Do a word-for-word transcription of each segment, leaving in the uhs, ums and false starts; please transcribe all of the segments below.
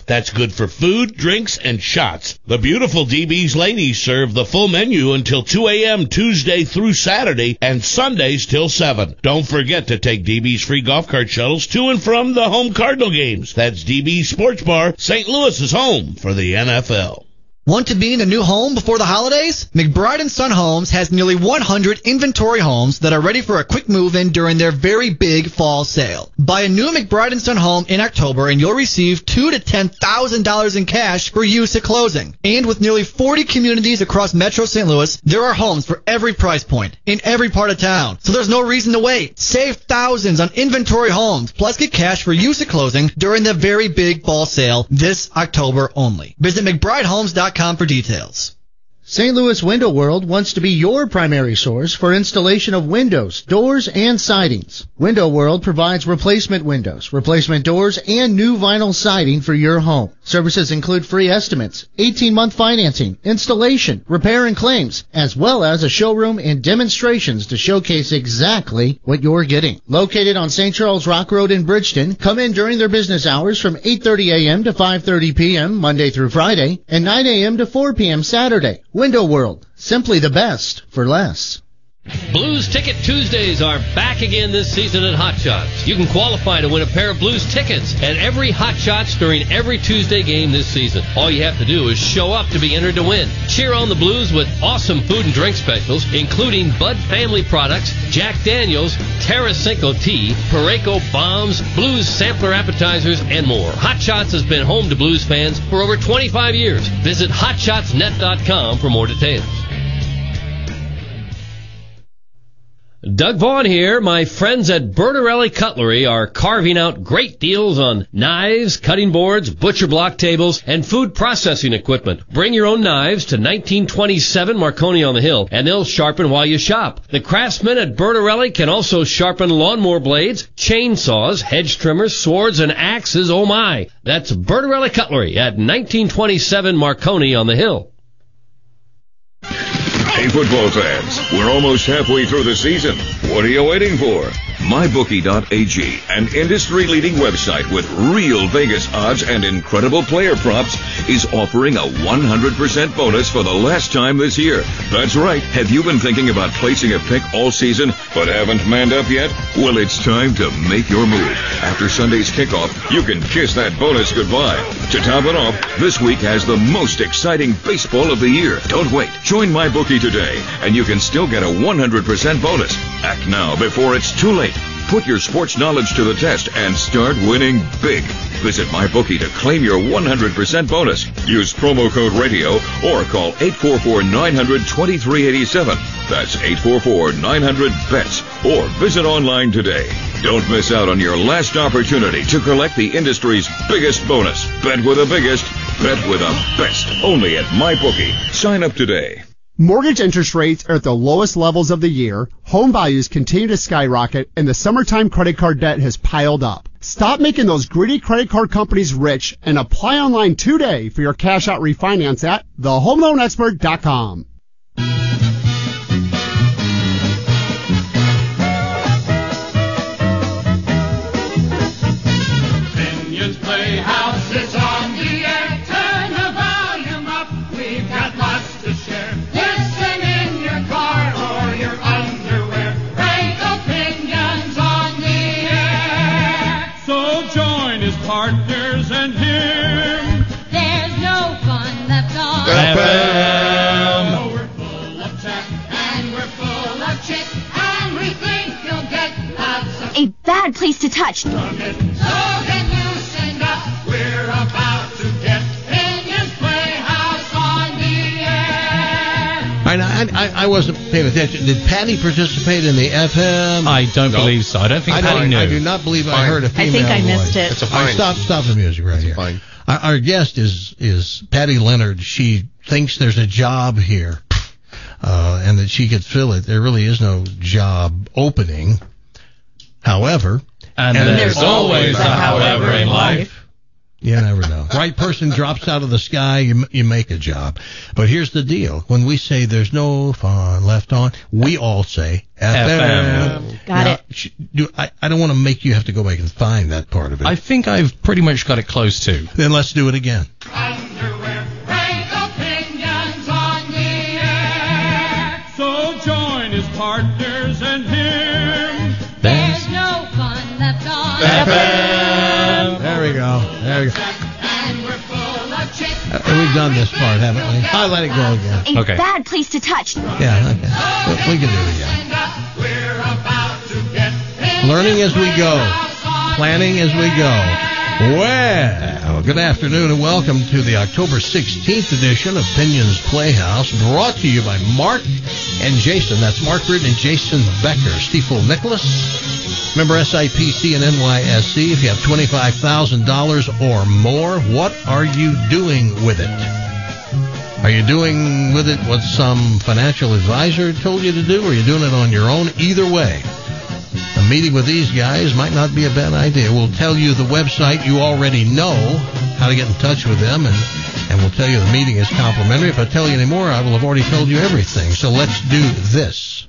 That's good for food, drinks, and shots. The beautiful D B's ladies serve the full menu until two a.m. Tuesday through Saturday and Sundays till seven. Don't forget to take D B's free golf cart shuttles to and from the home Cardinal games. That's D B's Sports Bar, Saint Louis's home for the N F L. Want to be in a new home before the holidays? McBride and Son Homes has nearly one hundred inventory homes that are ready for a quick move-in during their very big fall sale. Buy a new McBride and Son home in October and you'll receive two thousand to ten thousand dollars in cash for use at closing. And with nearly forty communities across Metro Saint Louis, there are homes for every price point in every part of town. So there's no reason to wait. Save thousands on inventory homes, plus get cash for use at closing during the very big fall sale this October only. Visit McBride Homes dot com for details. Saint Louis Window World wants to be your primary source for installation of windows, doors, and sidings. Window World provides replacement windows, replacement doors, and new vinyl siding for your home. Services include free estimates, eighteen-month financing, installation, repair and claims, as well as a showroom and demonstrations to showcase exactly what you're getting. Located on Saint Charles Rock Road in Bridgeton, come in during their business hours from eight thirty a.m. to five thirty p.m. Monday through Friday and nine a.m. to four p.m. Saturday. Window World, simply the best for less. Blues Ticket Tuesdays are back again this season at Hot Shots. You can qualify to win a pair of Blues tickets at every Hot Shots during every Tuesday game this season. All you have to do is show up to be entered to win. Cheer on the Blues with awesome food and drink specials, including Bud Family products, Jack Daniels, Terra Cinco Tea, Pareco Bombs, Blues sampler appetizers, and more. Hot Shots has been home to Blues fans for over twenty-five years. Visit hot shots net dot com for more details. Doug Vaughn here. My friends at Bertarelli Cutlery are carving out great deals on knives, cutting boards, butcher block tables, and food processing equipment. Bring your own knives to nineteen twenty-seven Marconi on the Hill, and they'll sharpen while you shop. The craftsmen at Bertarelli can also sharpen lawnmower blades, chainsaws, hedge trimmers, swords, and axes. Oh my! That's Bertarelli Cutlery at nineteen twenty-seven Marconi on the Hill. Hey, football fans, we're almost halfway through the season. What are you waiting for? my bookie dot a g, an industry-leading website with real Vegas odds and incredible player props, is offering a one hundred percent bonus for the last time this year. That's right. Have you been thinking about placing a pick all season but haven't manned up yet? Well, it's time to make your move. After Sunday's kickoff, you can kiss that bonus goodbye. To top it off, this week has the most exciting baseball of the year. Don't wait. Join MyBookie today, and you can still get a one hundred percent bonus. Act now before it's too late. Put your sports knowledge to the test and start winning big. Visit MyBookie to claim your one hundred percent bonus. Use promo code radio or call eight four four, nine hundred, twenty-three eighty-seven. That's eight four four, nine hundred, B E T S. Or visit online today. Don't miss out on your last opportunity to collect the industry's biggest bonus. Bet with the biggest, bet with the best. Only at MyBookie. Sign up today. Mortgage interest rates are at the lowest levels of the year, home values continue to skyrocket, and the summertime credit card debt has piled up. Stop making those greedy credit card companies rich and apply online today for your cash out refinance at the home loan expert dot com. Vineyards Playhouse is on the air. Turn the volume up. We've got lots to share. Listen in your car or your underwear. Great opinions on the air. So join his partners and him. There's no fun left on F M. Oh, we're full of chat and we're full of chit, and we think you'll get lots of a bad place to touch. from it. So get loosened up. We're about to get Vineyards Playhouse on the air. I, I, I wasn't paying attention. Did Patty participate in the F M? I don't no. believe so. I don't think I Patty don't, knew. I do not believe I heard a female I think I voice. missed it. It's a fine. Right, stop, stop the music right That's here. Fine. Our, our guest is is Patty Leonard. She thinks there's a job here, uh, and that she could fill it. There really is no job opening. However, and, and there's, there's always a however in life. You never know. right person drops out of the sky, you you make a job. But here's the deal: when we say there's no fun left on, we all say F M. Got now, it. sh- do, I, I don't want to make you have to go back and find that part of it. I think I've pretty much got it close to. Then let's do it again. Underwear, great opinions on the air. So join his partners and him. There's no fun left on F M. There we go. There we go. and we're full of chicks. Uh, we've done this part, haven't we? I'll let it go again. A Okay. bad place to touch. Yeah, okay. We, we can do it again. And up, we're about to get in Learning as we go. house on Planning as we go. Well, good afternoon and welcome to the October sixteenth edition of Pinion's Playhouse, brought to you by Mark and Jason. That's Mark Britton and Jason Becker. Stiefel Nicholas. Remember S I P C and N Y S C. If you have twenty-five thousand dollars or more, what are you doing with it? Are you doing with it what some financial advisor told you to do, or are you doing it on your own? Either way, a meeting with these guys might not be a bad idea. We'll tell you the website. You already know how to get in touch with them, and, and we'll tell you the meeting is complimentary. If I tell you any more, I will have already told you everything. So let's do this.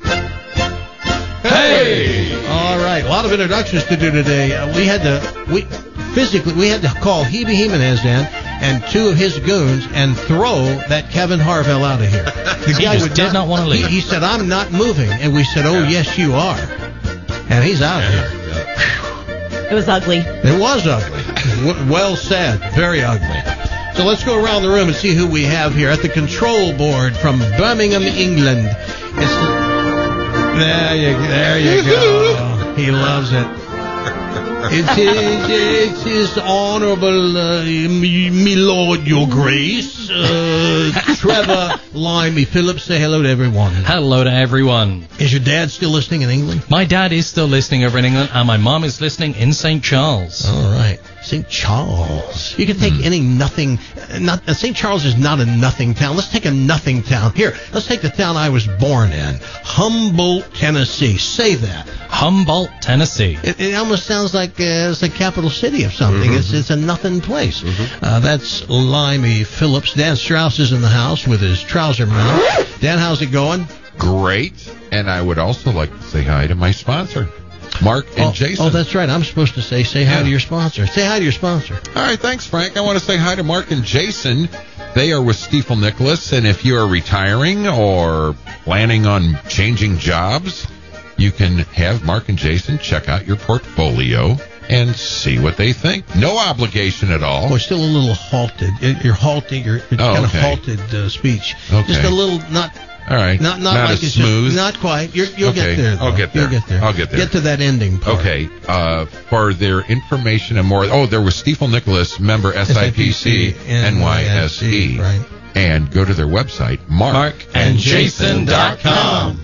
Hey! All right, a lot of introductions to do today. Uh, we had to, we physically, we had to call Hebe Jimenez in and two of his goons and throw that Kevin Harvell out of here. The He just did not want to leave. He, he said, "I'm not moving," and we said, "Oh, yes, you are." And he's out of here. It was ugly. It was ugly. W- well said. Very ugly. So let's go around the room and see who we have here at the control board from Birmingham, England. It's there you there you go. He loves it. It is, it is honorable, uh, me, me lord, your grace, uh, Trevor Limey Phillips. Say hello to everyone. Hello to everyone. Is your dad still listening in England? My dad is still listening over in England, and my mom is listening in Saint Charles. All right. Saint Charles. You can take mm. any nothing. Not uh, Saint Charles is not a nothing town. Let's take a nothing town. Here, let's take the town I was born in, Humboldt, Tennessee. Say that. Humboldt, Tennessee. It, it almost sounds like uh, it's the capital city of something. Mm-hmm. It's it's a nothing place. Mm-hmm. Uh, that's Limey Phillips. Dan Strauss is in the house with his trouser mouth. Dan, how's it going? Great. And I would also like to say hi to my sponsor, Mark and oh, Jason. Oh, that's right. I'm supposed to say say hi Yeah. to your sponsor. Say hi to your sponsor. All right, thanks, Frank. I want to say hi to Mark and Jason. They are with Stiefel Nicholas, and if you are retiring or planning on changing jobs, you can have Mark and Jason check out your portfolio and see what they think. No obligation at all. We're still a little halted. You're halting. You're, you're Oh, kind of okay. halted uh, speech. Okay. Just a little, not. All right. Not not, Not like as it's smooth? Just, not quite. You're, you'll Okay, get there. Though. I'll get there. You'll get there. I'll get there. Get to that ending part. Okay, uh, for their information and more, oh, there was Stiefel Nicholas, member S I P C N Y S E. Right. And go to their website, mark and jason dot com.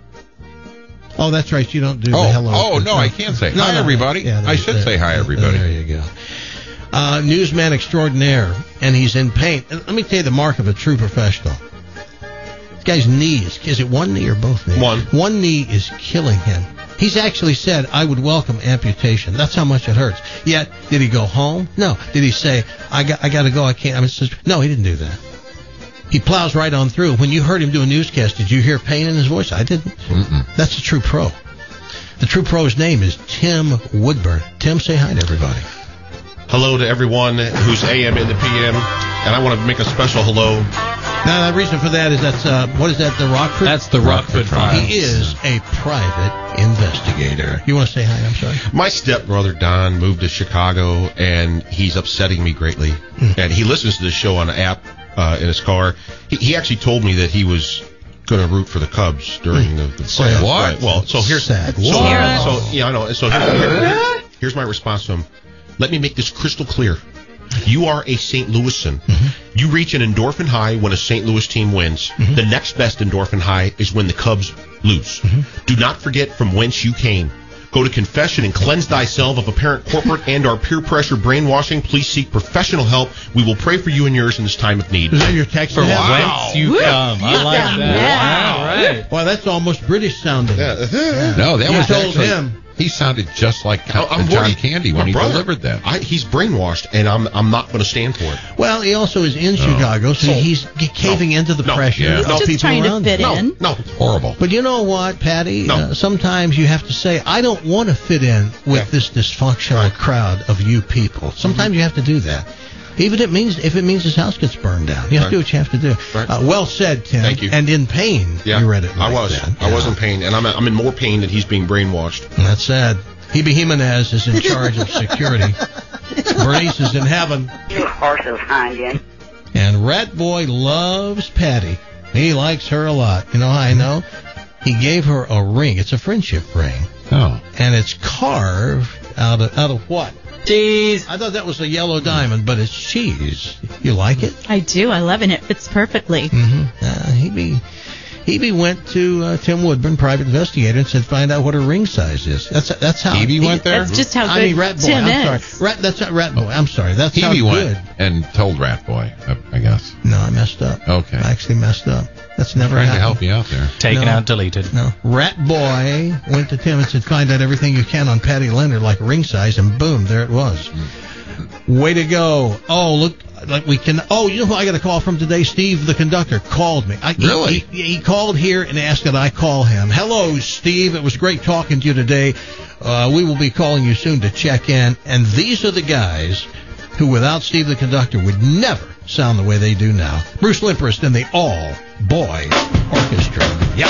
Oh, that's right. You don't do Oh, the hello. oh, no, I can't say No, hi, no, everybody. yeah, I should there- say hi, there- everybody. There you go. Uh, newsman extraordinaire, and he's in pain. And let me tell you the mark of a true professional. This guy's knee is, is it one knee or both knees? One. One knee is killing him. He's actually said, I would welcome amputation. That's how much it hurts. Yet, did he go home? No. Did he say, I got, I got to go, I can't? I mean, it's just, no, he didn't do that. He plows right on through. When you heard him do a newscast, did you hear pain in his voice? I didn't. Mm-mm. That's a true pro. The true pro's name is Tim Woodburn. Tim, say hi to everybody. Hello to everyone who's A M in the P M, and I want to make a special hello. Now, the reason for that is that's, uh, what is that, the Rockford? That's the Rockford Files. He is a private investigator. You want to say hi? I'm sorry. My stepbrother Don moved to Chicago, and he's upsetting me greatly. Mm. And he listens to this show on an app uh, in his car. He, he actually told me that he was going to root for the Cubs during mm. the, the playoffs. What? Right. Well, so here's Sad. so, What? so yeah, I know. So here's, here's my response to him. Let me make this crystal clear. You are a Saint Louisan. Mm-hmm. You reach an endorphin high when a Saint Louis team wins. Mm-hmm. The next best endorphin high is when the Cubs lose. Mm-hmm. Do not forget from whence you came. Go to confession and cleanse thyself of apparent corporate and our peer pressure brainwashing. Please seek professional help. We will pray for you and yours in this time of need. Is that your text? For Wow. whence you come. I like that. Yeah. Wow, right. Wow, that's almost British sounding. Yeah. Yeah. No, that you was told actually- him. He sounded just like I- I'm John worried. Candy My when he brother, delivered that. I, he's brainwashed, and I'm I'm not going to stand for it. Well, he also is in Chicago, so So- he's g- caving into the No. pressure Yeah. of He's just people trying to around fit him. in. No, It's horrible. But you know what, Patty? No. Uh, sometimes you have to say, I don't want to fit in with Yeah. this dysfunctional crowd of you people. Sometimes you have to do that. Even if it means if it means his house gets burned down. You have to do what you have to do. Right. Uh, well said, Tim. Thank you. And in pain, yeah, you read it I like was. that. I Yeah. was in pain, and I'm I'm in more pain that he's being brainwashed. And that's sad. Hebe Jimenez is in charge of security. Bernice is in heaven. You horses, Hanyan. And Rat Boy loves Patty. He likes her a lot. You know how I know? He gave her a ring. It's a friendship ring. Oh. And it's carved out of out of what? Cheese. I thought that was a yellow diamond, but it's cheese. You like it? I do. I love it. It fits perfectly. Mm-hmm. Uh, Hebe, Hebe went to uh, Tim Woodburn, private investigator, and said, "Find out what her ring size is." That's that's how Hebe went there? That's just how I good mean, Rat Boy. Tim I'm is. sorry. Rat. That's not Rat Boy. I'm sorry. That's how Hebe good. went and told Rat Boy, I, I guess. No, I messed up. Okay. I actually messed up. That's never Trying happened. to help you out there. Taken No. out, deleted. No. Rat Boy went to Tim and said, "Find out everything you can on Patty Leonard, like ring size," and boom, there it was. Way to go. Oh, look, like we can. Oh, you know who I got a call from today? Steve, the conductor, called me. I, he- Really? He, he called here and asked that I call him. Hello, Steve. It was great talking to you today. Uh, we will be calling you soon to check in. And these are the guys who, without Steve, the conductor, would never sound the way they do now. Bruce Limperst and the All Boy Orchestra. Yep.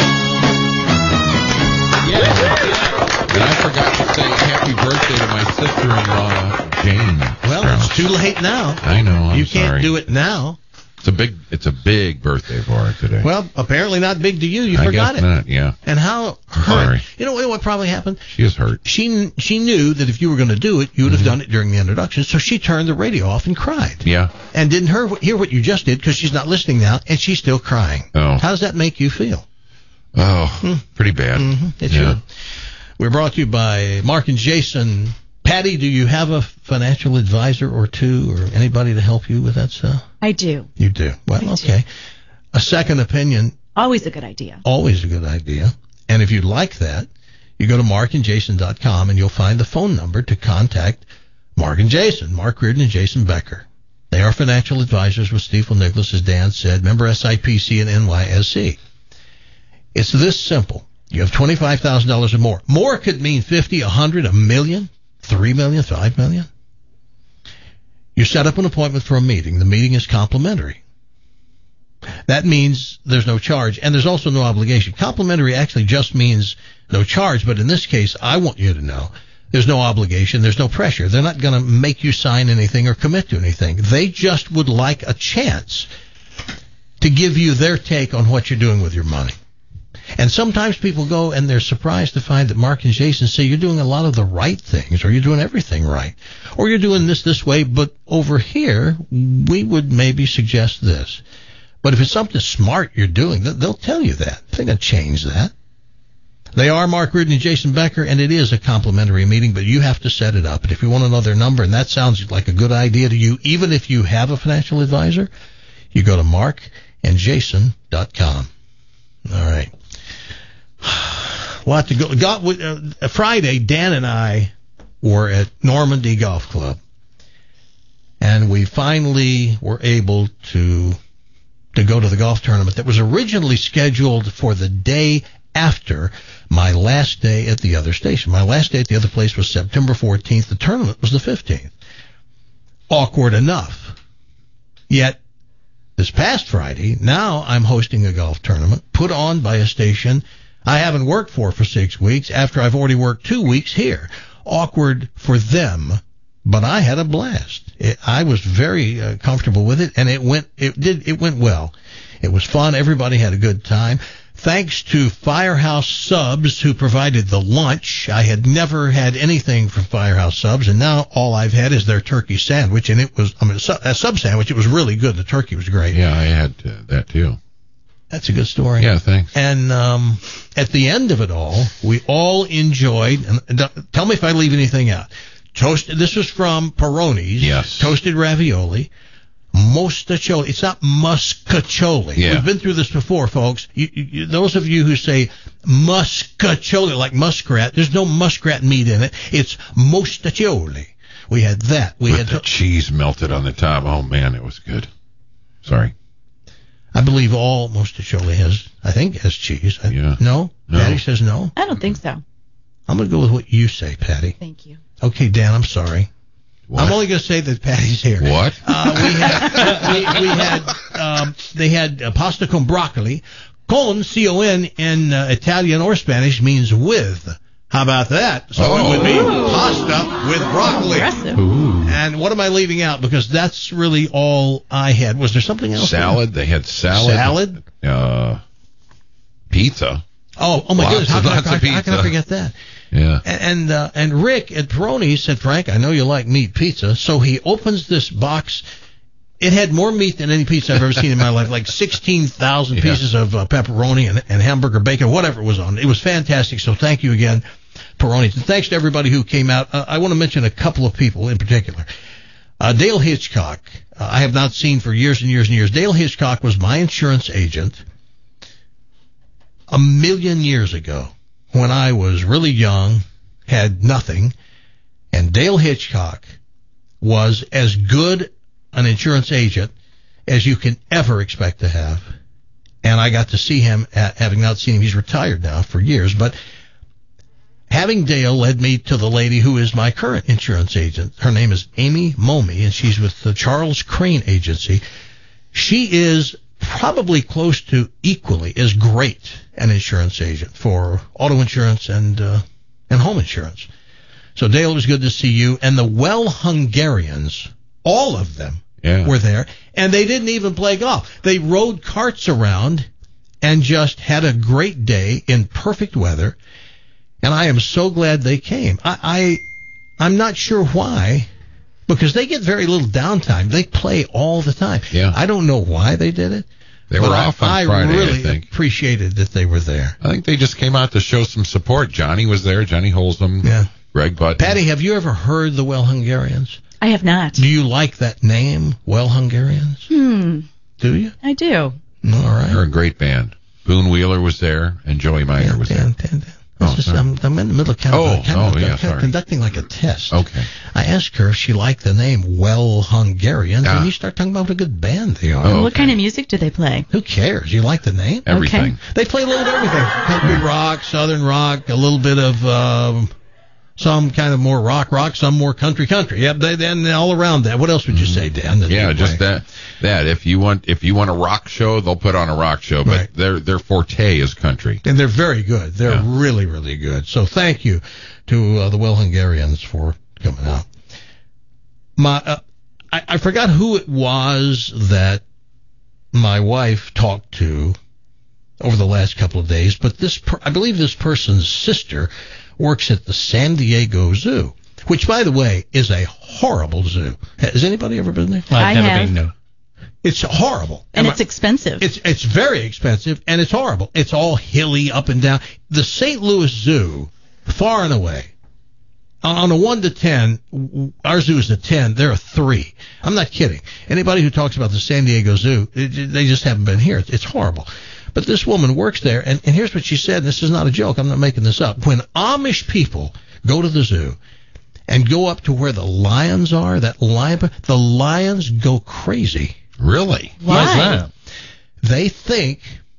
And I forgot to say happy birthday to my sister-in-law, Jane. Well, Strauss. it's too late now. I know. I'm you can't sorry. do it now. It's a big. It's a big birthday for her today. Well, apparently not big to you. You I forgot guess it. not. Yeah, And how hurt? Sorry. You know what, what probably happened? she is hurt. She she knew that if you were going to do it, you would have done it during the introduction. So she turned the radio off and cried. Yeah. And didn't hear, hear what you just did because she's not listening now, and she's still crying. Oh. How does that make you feel? Oh, pretty bad. Mm-hmm. It Yeah. should. We're brought to you by Mark and Jason. Patty, do you have a financial advisor or two or anybody to help you with that stuff? I do. You do. Well, I do. okay. A second opinion, Always a good idea. always a good idea. And if you'd like that, you go to mark and jason dot com and you'll find the phone number to contact Mark and Jason, Mark Reardon and Jason Becker. They are financial advisors with Stifel Nicholas, as Dan said, member S I P C and N Y S C. It's this simple. You have twenty-five thousand dollars or more. More could mean fifty, a hundred, a million, three million, five million. You set up an appointment for a meeting. The meeting is complimentary. That means there's no charge, and there's also no obligation. Complimentary actually just means no charge, but in this case, I want you to know there's no obligation, there's no pressure. They're not going to make you sign anything or commit to anything. They just would like a chance to give you their take on what you're doing with your money. And sometimes people go and they're surprised to find that Mark and Jason say you're doing a lot of the right things, or you're doing everything right, or you're doing this this way, but over here, we would maybe suggest this. But if it's something smart you're doing, they'll tell you that. They're going to change that. They are Mark Reardon and Jason Becker, and it is a complimentary meeting, but you have to set it up. And if you want to know their number, and that sounds like a good idea to you, even if you have a financial advisor, you go to mark and jason dot com. All right. A lot to go. Got, uh, Friday, Dan and I were at Normandy Golf Club, and we finally were able to to go to the golf tournament that was originally scheduled for the day after my last day at the other station. My last day at the other place was September fourteenth. The tournament was the fifteenth. Awkward enough. Yet, this past Friday, now I'm hosting a golf tournament put on by a station I haven't worked for for six weeks after I've already worked two weeks here. Awkward for them, but I had a blast. It, I was very uh, comfortable with it, and it went. It did. It went well. It was fun. Everybody had a good time. Thanks to Firehouse Subs, who provided the lunch. I had never had anything from Firehouse Subs, and now all I've had is their turkey sandwich, and it was. I mean, a sub sandwich. It was really good. The turkey was great. Yeah, I had uh, that too. That's a good story. Yeah, thanks. And um, at the end of it all, we all enjoyed, and tell me if I leave anything out, toasted, this was from Peroni's, yes. Toasted ravioli, mostaccioli. It's not muscaccioli. Yeah. We've been through this before, folks. You, you, those of you who say, muscatoli, like muskrat. There's no muskrat meat in it. It's mostaccioli. We had that. We With had the cheese melted on the top. Oh, man, it was good. Sorry. I believe all mostaccioli has, I think, has cheese. I, Yeah. No? No. Patty says no? I don't think so. I'm going to go with what you say, Patty. Thank you. Okay, Dan, I'm sorry. What? I'm only going to say that Patty's here. What? Uh, we had, we, we had, um, they had uh, pasta con broccoli. Con, C O N, in uh, Italian or Spanish means with. How about that? So Oh. it would be pasta with broccoli. Impressive. Ooh. And what am I leaving out? Because that's really all I had. Was there something else? Salad. They had salad. Salad? Uh, pizza. Oh, oh my Lots goodness! How and can, I, lots how, of how can I pizza. forget that? Yeah. And and, uh, and Rick at Peroni said, Frank, I know you like meat pizza, so he opens this box. It had more meat than any pizza I've ever seen in my life, like sixteen thousand Yeah. pieces of uh, pepperoni and, and hamburger bacon, whatever it was on. It was fantastic. So thank you again, Peroni. And thanks to everybody who came out. Uh, I want to mention a couple of people in particular. Uh, Dale Hitchcock, uh, I have not seen for years and years and years. Dale Hitchcock was my insurance agent a million years ago when I was really young, had nothing, and Dale Hitchcock was as good an insurance agent as you can ever expect to have. And I got to see him, at, having not seen him, he's retired now for years, but having Dale led me to the lady who is my current insurance agent. Her name is Amy Momey, and she's with the Charles Crane Agency. She is probably close to equally as great an insurance agent for auto insurance and uh, and home insurance. So Dale, it was good to see you. And the Well Hungarians, all of them Yeah. were there, and they didn't even play golf. They rode carts around and just had a great day in perfect weather. And I am so glad they came. I, I I'm not sure why, because they get very little downtime. They play all the time. Yeah. I don't know why they did it. They were but off on I, Friday, I I really think. appreciated that they were there. I think they just came out to show some support. Johnny was there. Johnny Holsum. Yeah. Greg Button. Patty, have you ever heard the Well Hungarians? I have not. Do you like that name, Well Hungarians? Hmm. Do you? I do. All right. They're a great band. Boone Wheeler was there, and Joey Meyer Dan, was Dan, there. Dan, Dan. Oh, It's just, sorry. I'm, I'm in the middle of kind of, Oh, a, kind oh, of, yeah, kind of sorry. conducting like a test. Okay. I asked her if she liked the name Well Hungarians, Ah. and you start talking about what a good band they are. Oh, What okay. kind of music do they play? Who cares? You like the name? Everything. They play a little bit of everything. Country rock, southern rock, a little bit of um, some kind of more rock rock, some more country country. Yep, they then all around that. What else would you say, Dan? that Yeah, they just play? that. That if you want, if you want a rock show, they'll put on a rock show. But Right. their their forte is country. And they're very good. They're Yeah. really, really good. So thank you to uh, the Well Hungarians for coming out. My, uh, I, I forgot who it was that my wife talked to over the last couple of days, but this, per, I believe this person's sister works at the San Diego Zoo, which, by the way, is a horrible zoo. Has anybody ever been there? I I've never have. been, no. It's horrible. And Am it's I- expensive. it's it's very expensive, and it's horrible. It's all hilly up and down. The Saint Louis Zoo, far and away, on a one to ten, w- our zoo is a ten. They're a three. I'm not kidding. Anybody who talks about the San Diego Zoo, it, they just haven't been here. It's, it's horrible. But this woman works there, and, and here's what she said. And this is not a joke. I'm not making this up. When Amish people go to the zoo and go up to where the lions are, that lion, the lions go crazy. Really? Why? Why's that? They think,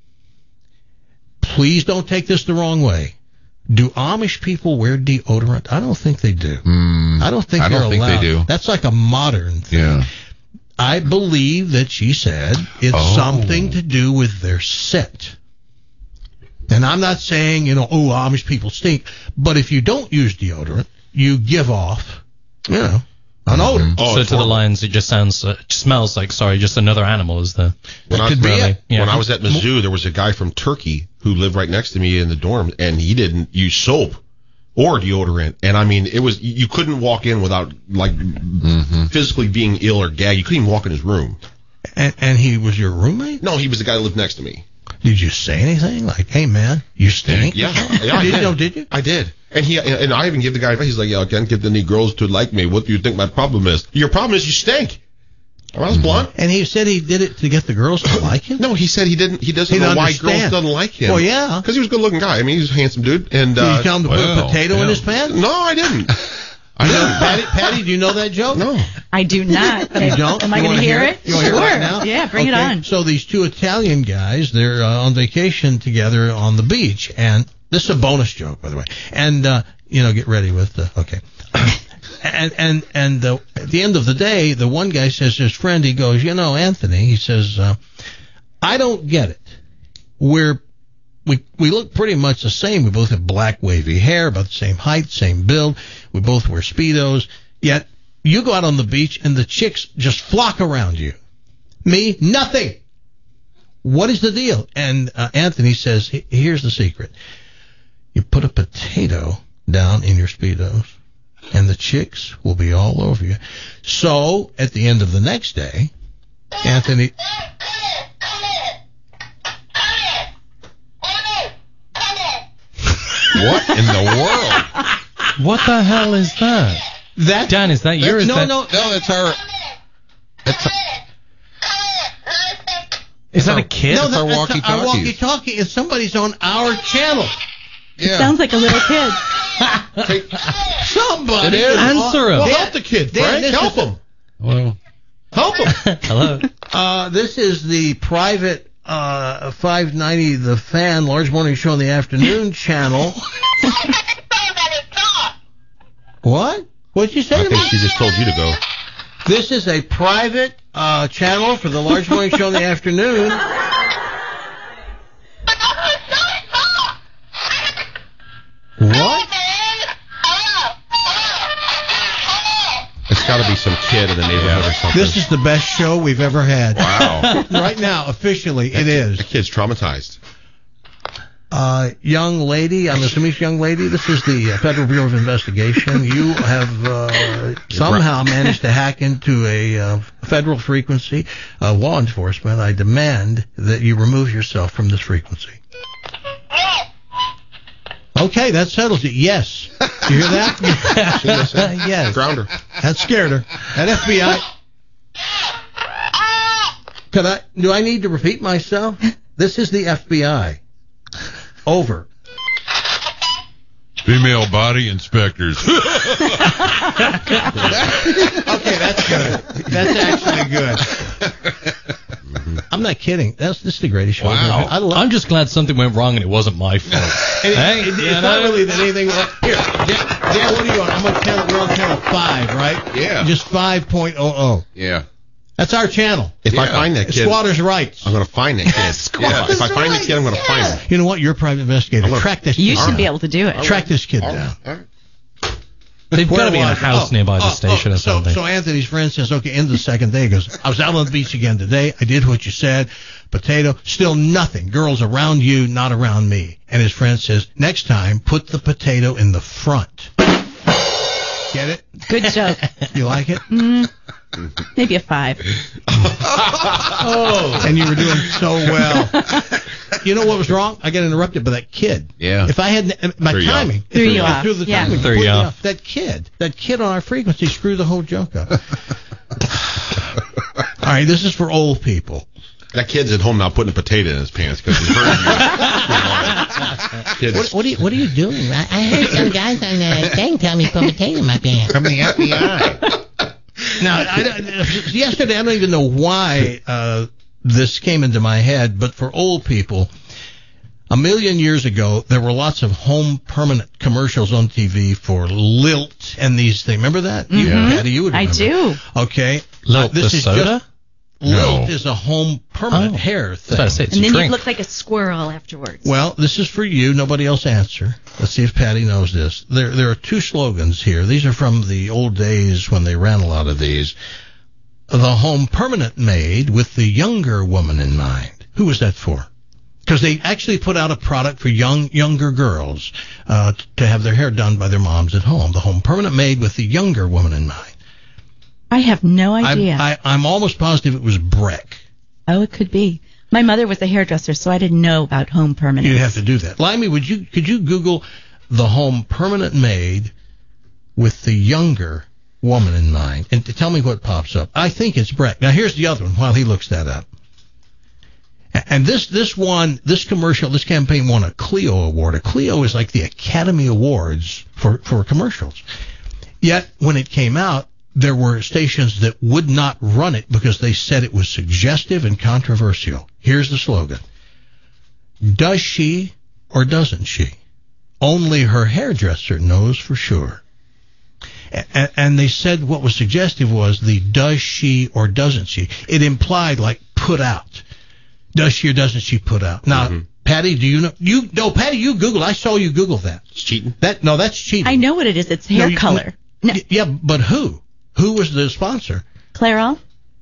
please don't take this the wrong way. Do Amish people wear deodorant? I don't think they do. Mm, I don't think I they're don't think allowed. they do. That's like a modern thing. Yeah. I believe that she said it's Oh. something to do with their scent. And I'm not saying, you know, oh, Amish people stink, but if you don't use deodorant, you give off, you know, an odor. Oh, so it's to the horrible. lions, it just sounds, uh, it smells like, sorry, just another animal is the. When That I, could be really, it. yeah. when I was at Mizzou, there was a guy from Turkey who lived right next to me in the dorm, and he didn't use soap or deodorant. And I mean, it was you couldn't walk in without like Mm-hmm. physically being ill or gagged. You couldn't even walk in his room. And, and he was your roommate? No, he was the guy that lived next to me. Did you say anything? Like, hey, man, you stink? Yeah, yeah, I did, did. No, did you? I did. And he and I even gave the guy advice. He's like, yeah, I can't get any girls to like me. What do you think my problem is? Your problem is you stink. I was blunt. And he said he did it to get the girls to like him? No, he said he didn't. He doesn't He know didn't why understand. girls doesn't like him. Well, yeah. Because he was a good-looking guy. I mean, he's a handsome dude. And Did uh, you tell him to put well, a potato yeah. in his pants? No, I didn't. I know. Patty, Patty, do you know that joke? No. I do not. You don't? Am I You going wanna to hear hear it? it? You wanna Sure. hear it right now? Yeah, bring it Okay, on. So these two Italian guys, they're uh, on vacation together on the beach, and this is a bonus joke, by the way. And uh, you know, get ready with the okay. and and and uh, at the end of the day, the one guy says to his friend, he goes, you know, Anthony, he says, uh, I don't get it. We're we we look pretty much the same. We both have black wavy hair, about the same height, same build. We both wear Speedos. Yet you go out on the beach and the chicks just flock around you. Me, nothing. What is the deal? And uh, Anthony says, here's the secret. You put a potato down in your Speedos, and the chicks will be all over you. So, at the end of the next day, Anthony... What in the world? What the hell is that? That Dan, is that you? Or is no, that, no, No, that's our. That's our, Is that a kid? no, It's our that- that's walkie-talkies. our walkie-talkie. It's somebody's on our channel. yeah. Sounds like a little kid. Somebody. It is. Answer him. Well, help the kid, Dan, Frank. this Help is- him. Well, Help him. Hello. Uh, this is the private uh, five ninety The Fan Large Morning Show in the Afternoon channel. What? What'd you say I to think me? she just told you to go. This is a private uh, channel for the Large Morning Show in the Afternoon. What? It's got to be some kid in the neighborhood or something. This is the best show we've ever had. Wow. Right now, officially, it is. The kid's traumatized. Uh, young lady, I'm assuming it's young lady. This is the uh, Federal Bureau of Investigation. You have uh, somehow managed to hack into a uh, federal frequency. Uh, law enforcement, I demand that you remove yourself from this frequency. Okay, that settles it. Yes. You hear that? Yes. Ground her. That scared her. That F B I. Could I? Do I need to repeat myself? This is the F B I. Over. female body inspectors. Okay, that's good. That's actually good. I'm not kidding. That's this is the greatest show. Wow. I love I'm just glad something went wrong and it wasn't my fault. And it- Hey, it- it's you not know? really that anything. Here, Dan, Dan, what are you on? I'm on channel. We're on channel five, right? Yeah. Just five point oh oh. Yeah. That's our channel. If I Yeah. find that kid, Squatters' rights. I'm going to find that kid. Yeah. If I find the kid, I'm going to find him. You know what? You're a private investigator. I'm gonna- Track this. You kid should down. be able to do it. Track this kid All down. right, all right. They've got to be in a was- house oh, nearby the oh, station oh, or so, something. So Anthony's friend says, okay, end of the second day. He goes, I was out on the beach again today. I did what you said. Potato. Still nothing. Girls around you, not around me. And his friend says, next time, put the potato in the front. Get it? Good joke. You like it? Mm, maybe a five. Oh, and you were doing so well. You know what was wrong? I got interrupted by that kid. Yeah. If I had my Threw you timing, off. if Threw it you went off. through the Yeah. timing, Threw you completely off. off. That kid, that kid on our frequency screwed the whole joke up. All right, this is for old people. That kid's at home now putting a potato in his pants because he heard you. Kid What, is- what, are you, what are you doing? I, I heard some guys on the thing tell me to put potato in my pants. From the F B I. Now, I, don't- yesterday, I don't even know why uh, this came into my head, but for old people, a million years ago, there were lots of home permanent commercials on T V for Lilt and these things. Remember that? You, Mhm. Patty, you would I remember. do. Okay. Lilt, Uh, this the is soda? just Lilt No. is a home permanent Oh. hair I was thing. about to say, it's And a then you drink. look like a squirrel afterwards. Well, this is for you. Nobody else answer. Let's see if Patty knows this. There, there are two slogans here. These are from the old days when they ran a lot of these. The home permanent maid with the younger woman in mind. Who was that for? Because they actually put out a product for young, younger girls uh, t- to have their hair done by their moms at home. The home permanent maid with the younger woman in mind. I have no I'm, idea. I, I'm almost positive it was Breck. oh, it could be. My mother was a hairdresser, so I didn't know about home permanent. You'd have to do that. Limey, would you could you Google the home permanent maid with the younger woman in mind, and tell me what pops up. I think it's Breck. Now, here's the other one while he looks that up. And this this one, this commercial, this campaign won a Clio Award. A Clio is like the Academy Awards for, for commercials. Yet, when it came out, there were stations that would not run it because they said it was suggestive and controversial. Here's the slogan. Does she or doesn't she? Only her hairdresser knows for sure. And, and they said what was suggestive was the does she or doesn't she. It implied like put out. Does she or doesn't she put out? Now, mm-hmm. Patty, do you know? You no, Patty, you Google. I saw you Google that. It's cheating. That no, that's cheating. I know what it is. It's hair no, you, color. No. Yeah, but who? Who was the sponsor? Clairol.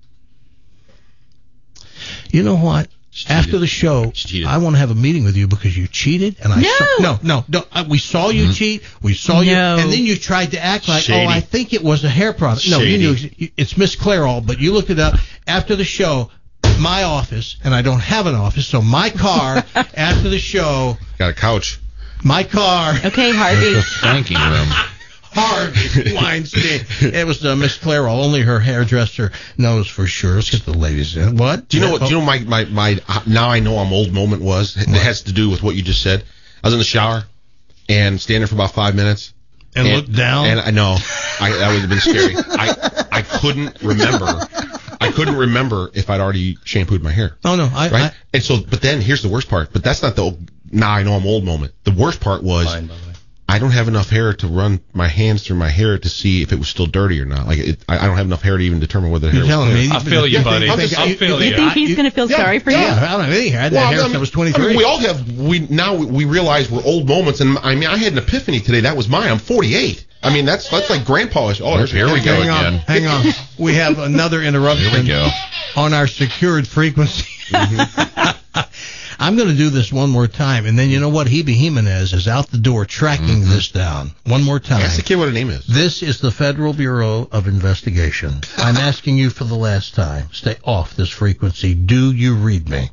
You know what? After the show, I want to have a meeting with you because you cheated, and I no, saw, no, no, no. I, we saw you mm-hmm. cheat. We saw you, no. and then you tried to act like, Shady. oh, I think it was a hair product. Shady. No, you knew it's Miss Clairol, but you looked it up after the show. My office, and I don't have an office, so my car after the show. Got a couch. My car. Okay, Harvey. The spanking room. Harvey Weinstein. It was uh, Miss Clairol. Only her hairdresser knows for sure. Let's get the ladies in. What? Do you know what? Do you know my my my? Uh, now I know I'm old moment was. It what? has to do with what you just said. I was in the shower and standing for about five minutes. And, and looked down. And I know I that would have been scary. I I couldn't remember. I couldn't remember if I'd already shampooed my hair. Oh no, I, right. I, and so, but then here's the worst part. But that's not the now I know I'm old moment. The worst part was Fine, by the way. I don't have enough hair to run my hands through my hair to see if it was still dirty or not. Like it, I, I don't have enough hair to even determine whether the hair You're was telling clear. me? I feel you, buddy. I feel you. You think he's going to feel yeah, sorry for yeah, you? I don't have any hair. I had Well, that hair I since mean, I was twenty-three. I mean, we all have. We now we, we realize we're old moments, and I mean, I had an epiphany today. That was mine. I'm forty-eight. I mean, that's that's like grandpa-ish. Oh, there's Here we go hang on, again. hang on. We have another interruption. Here we go. On our secured frequency. Mm-hmm. I'm going to do this one more time, and then you know what? Hebe Jimenez is out the door tracking mm-hmm. this down. One more time. Ask the kid what her name is. This is the Federal Bureau of Investigation. I'm asking you for the last time. Stay off this frequency. Do you read me?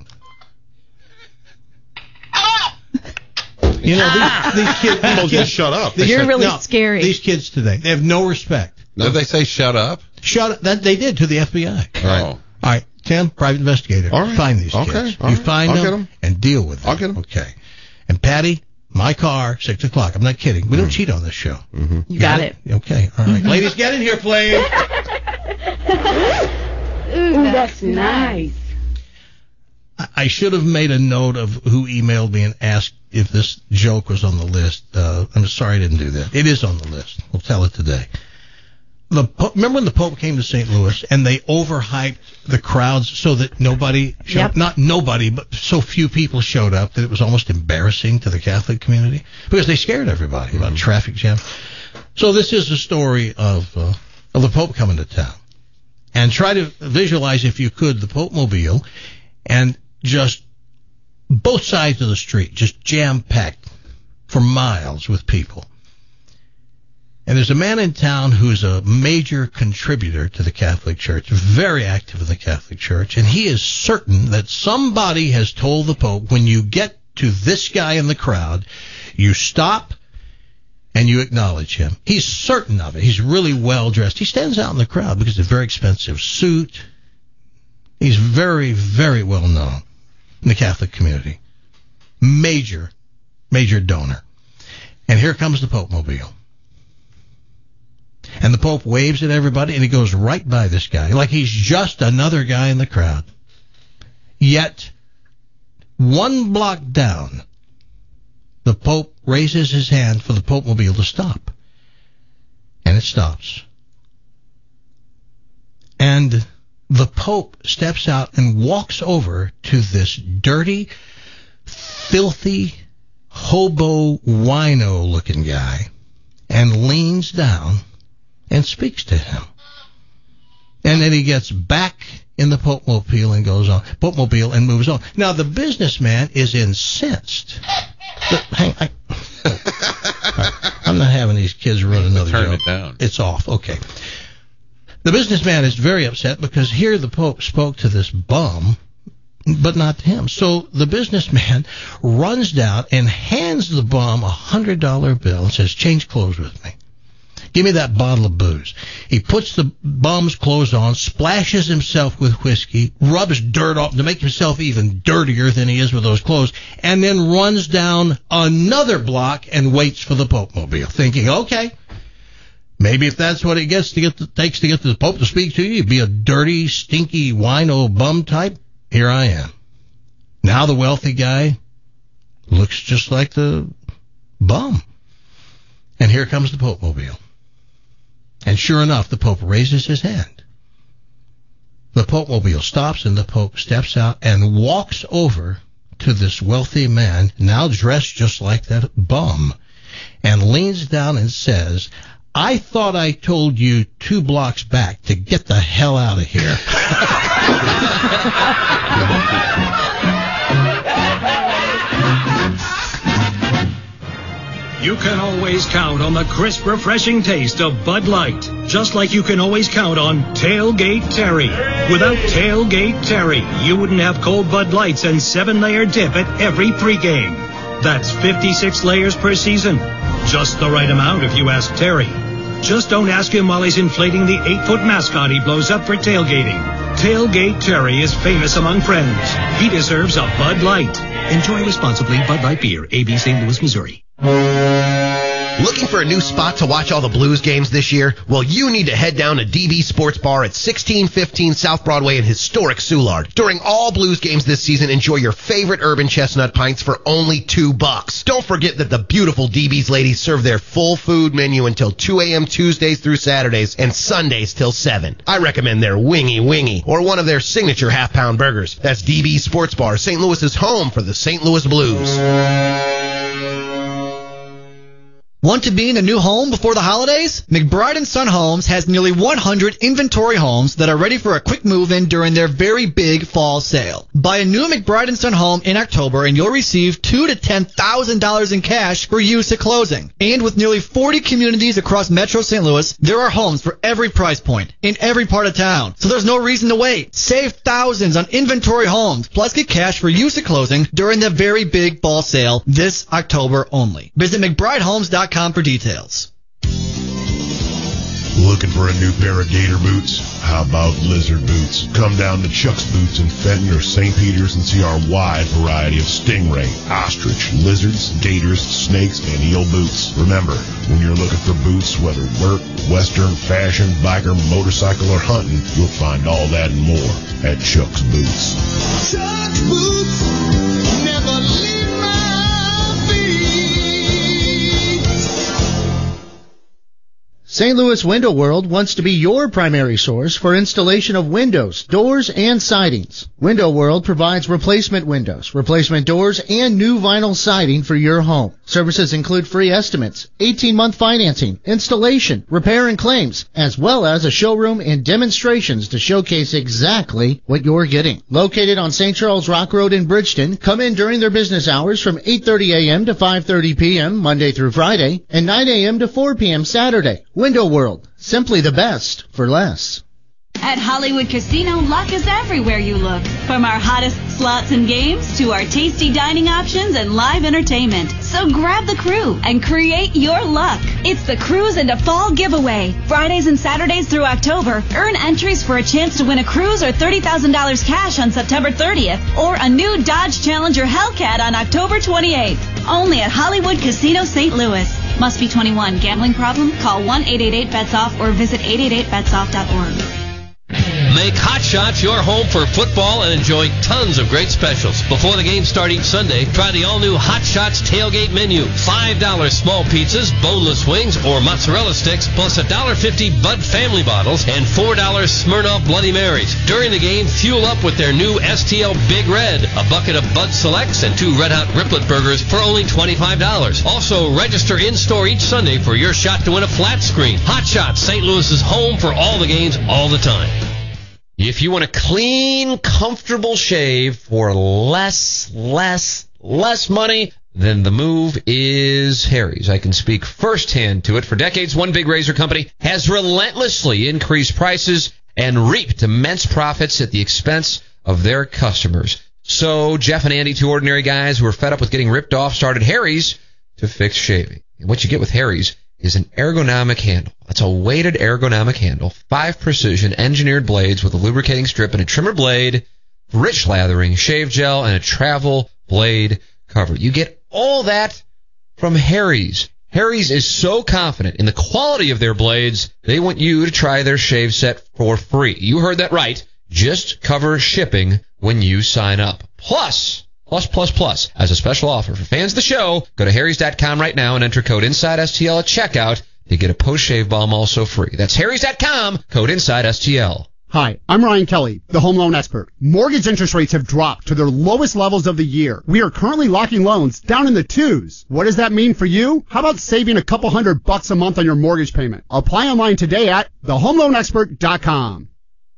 You know, these, these kids... These kids just shut up. You're really no, scary. These kids today, they have no respect. Did they say shut up? Shut up. That they did to the F B I. Oh. All right, Tim, private investigator. All right. Find these Okay. kids. All You right. find I'll them, get 'em. and deal with them. I'll get 'em. Okay. And Patty, my car, six o'clock. I'm not kidding. We don't cheat on this show. Mm-hmm. You got it. Okay. All right. Ladies, get in here, please. Ooh, that's nice. I- I should have made a note of who emailed me and asked if this joke was on the list. Uh, I'm sorry I didn't do that. It is on the list. We'll tell it today. The Pope, remember when the Pope came to Saint Louis and they overhyped the crowds so that nobody showed Yep. up? Not nobody, but so few people showed up that it was almost embarrassing to the Catholic community because they scared everybody about traffic jams. So this is a story of uh, of the Pope coming to town. And try to visualize, if you could, the Pope Mobile and just both sides of the street, just jam-packed for miles with people. And there's a man in town who's a major contributor to the Catholic Church, very active in the Catholic Church, and he is certain that somebody has told the Pope, when you get to this guy in the crowd, you stop and you acknowledge him. He's certain of it. He's really well dressed. He stands out in the crowd because of a very expensive suit. He's very, very well known in the Catholic community. Major, major donor. And here comes the Pope Mobile. And the Pope waves at everybody, and he goes right by this guy, like he's just another guy in the crowd. Yet, one block down, the Pope raises his hand for the Pope Mobile to stop. And it stops. And the Pope steps out and walks over to this dirty, filthy, hobo, wino-looking guy and leans down and speaks to him. And then he gets back in the Pope Mobile and goes on, Pope Mobile and moves on. Now, the businessman is incensed. The, hang, I, I'm not having these kids run another Turn joke. it down. It's off. Okay. The businessman is very upset because here the Pope spoke to this bum, but not to him. So the businessman runs down and hands the bum a one hundred dollar bill and says, change clothes with me. Give me that bottle of booze. He puts the bum's clothes on, splashes himself with whiskey, rubs dirt off to make himself even dirtier than he is with those clothes, and then runs down another block and waits for the Pope Mobile, thinking, okay, maybe if that's what it gets to get to, takes to get the Pope to speak to you, you'd be a dirty, stinky, wino bum type. Here I am. Now the wealthy guy looks just like the bum. And here comes the Pope Mobile. And sure enough, the Pope raises his hand. The Pope Mobile stops, and the Pope steps out and walks over to this wealthy man, now dressed just like that bum, and leans down and says, I thought I told you two blocks back to get the hell out of here. You can always count on the crisp, refreshing taste of Bud Light, just like you can always count on Tailgate Terry. Without Tailgate Terry, you wouldn't have cold Bud Lights and seven-layer dip at every pregame. That's fifty-six layers per season. Just the right amount if you ask Terry. Just don't ask him while he's inflating the eight-foot mascot he blows up for tailgating. Tailgate Terry is famous among friends. He deserves a Bud Light. Enjoy responsibly. Bud Light Beer, A B Saint Louis, Missouri. Looking for a new spot to watch all the Blues games this year? Well, you need to head down to D B Sports Bar at sixteen fifteen South Broadway in historic Soulard. During all Blues games this season, enjoy your favorite Urban Chestnut pints for only two bucks. Don't forget that the beautiful D B's ladies serve their full food menu until two a.m. Tuesdays through Saturdays and Sundays till seven. I recommend their Wingy Wingy or one of their signature half-pound burgers. That's D B Sports Bar, Saint Louis's home for the Saint Louis Blues. Want to be in a new home before the holidays? McBride and Son Homes has nearly one hundred inventory homes that are ready for a quick move-in during their very big fall sale. Buy a new McBride and Son home in October and you'll receive two to ten thousand dollars in cash for use at closing. And with nearly forty communities across Metro Saint Louis, there are homes for every price point in every part of town. So there's no reason to wait. Save thousands on inventory homes, plus get cash for use at closing during the very big fall sale this October only. Visit McBride Homes dot com for details. Looking for a new pair of gator boots? How about lizard boots? Come down to Chuck's Boots in Fenton or Saint Peter's and see our wide variety of stingray, ostrich, lizards, gators, snakes, and eel boots. Remember, when you're looking for boots, whether work, western, fashion, biker, motorcycle, or hunting, you'll find all that and more at Chuck's Boots. Chuck's Boots never leave my feet. Saint Louis Window World wants to be your primary source for installation of windows, doors, and sidings. Window World provides replacement windows, replacement doors, and new vinyl siding for your home. Services include free estimates, eighteen-month financing, installation, repair and claims, as well as a showroom and demonstrations to showcase exactly what you're getting. Located on Saint Charles Rock Road in Bridgeton, come in during their business hours from eight thirty a.m. to five thirty p.m. Monday through Friday and nine a.m. to four p.m. Saturday. Window World, simply the best for less. At Hollywood Casino, luck is everywhere you look. From our hottest slots and games to our tasty dining options and live entertainment. So grab the crew and create your luck. It's the Cruise into Fall giveaway. Fridays and Saturdays through October, earn entries for a chance to win a cruise or thirty thousand dollars cash on September thirtieth or a new Dodge Challenger Hellcat on October twenty-eighth. Only at Hollywood Casino Saint Louis. Must be twenty-one. Gambling problem? Call one eight eight eight bets off or visit eight eight eight bets off dot org. Make Hot Shots your home for football and enjoy tons of great specials. Before the game start each Sunday, try the all-new Hot Shots tailgate menu. five dollars small pizzas, boneless wings, or mozzarella sticks, plus one dollar fifty Bud Family bottles and four dollars Smirnoff Bloody Marys. During the game, fuel up with their new S T L Big Red, a bucket of Bud Selects, and two Red Hot Riplet Burgers for only twenty-five dollars. Also, register in-store each Sunday for your shot to win a flat screen. Hot Shots, Saint Louis's home for all the games, all the time. If you want a clean, comfortable shave for less, less, less money, then the move is Harry's. I can speak firsthand to it. For decades, one big razor company has relentlessly increased prices and reaped immense profits at the expense of their customers. So Jeff and Andy, two ordinary guys who were fed up with getting ripped off, started Harry's to fix shaving. And what you get with Harry's is an ergonomic handle. That's a weighted ergonomic handle, five precision engineered blades with a lubricating strip and a trimmer blade, rich lathering, shave gel, and a travel blade cover. You get all that from Harry's. Harry's is so confident in the quality of their blades, they want you to try their shave set for free. You heard that right. Just cover shipping when you sign up. Plus, plus, plus, plus, as a special offer for fans of the show, go to harrys dot com right now and enter code INSIDESTL at checkout to get a post-shave balm also free. That's harrys dot com, code INSIDESTL. Hi, I'm Ryan Kelly, the home loan expert. Mortgage interest rates have dropped to their lowest levels of the year. We are currently locking loans down in the twos. What does that mean for you? How about saving a couple hundred bucks a month on your mortgage payment? Apply online today at the home loan expert dot com.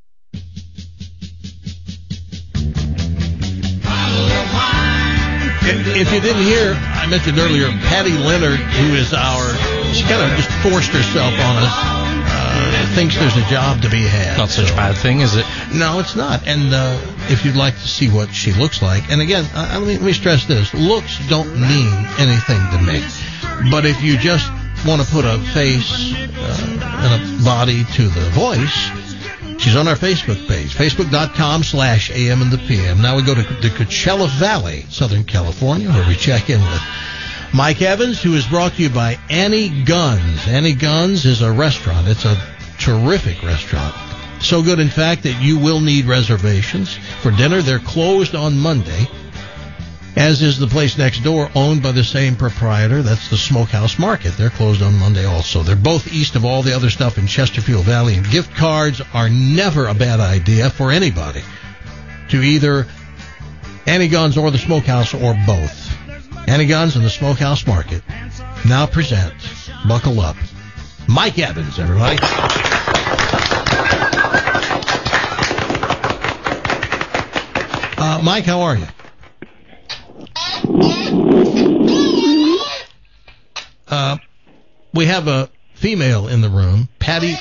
If you didn't hear, I mentioned earlier, Patty Leonard, who is our, she kind of just forced herself on us, uh, thinks there's a job to be had. Not such a bad thing, is it? No, it's not. And uh, if you'd like to see what she looks like, and again, uh, let, me, let me stress this, looks don't mean anything to me. But if you just want to put a face uh, and a body to the voice, she's on our Facebook page, facebook dot com slash A M and the P M. Now we go to the Coachella Valley, Southern California, where we check in with Mike Evans, who is brought to you by Annie Guns. Annie Guns is a restaurant. It's a terrific restaurant. So good, in fact, that you will need reservations. For dinner, they're closed on Monday, as is the place next door, owned by the same proprietor. That's the Smokehouse Market. They're closed on Monday also. They're both east of all the other stuff in Chesterfield Valley, and gift cards are never a bad idea for anybody, to either Annie Guns or the Smokehouse or both. Annie Guns and the Smokehouse Market now present, buckle up, Mike Evans, everybody. Uh, Mike, how are you? Uh, we have a female in the room, Patty.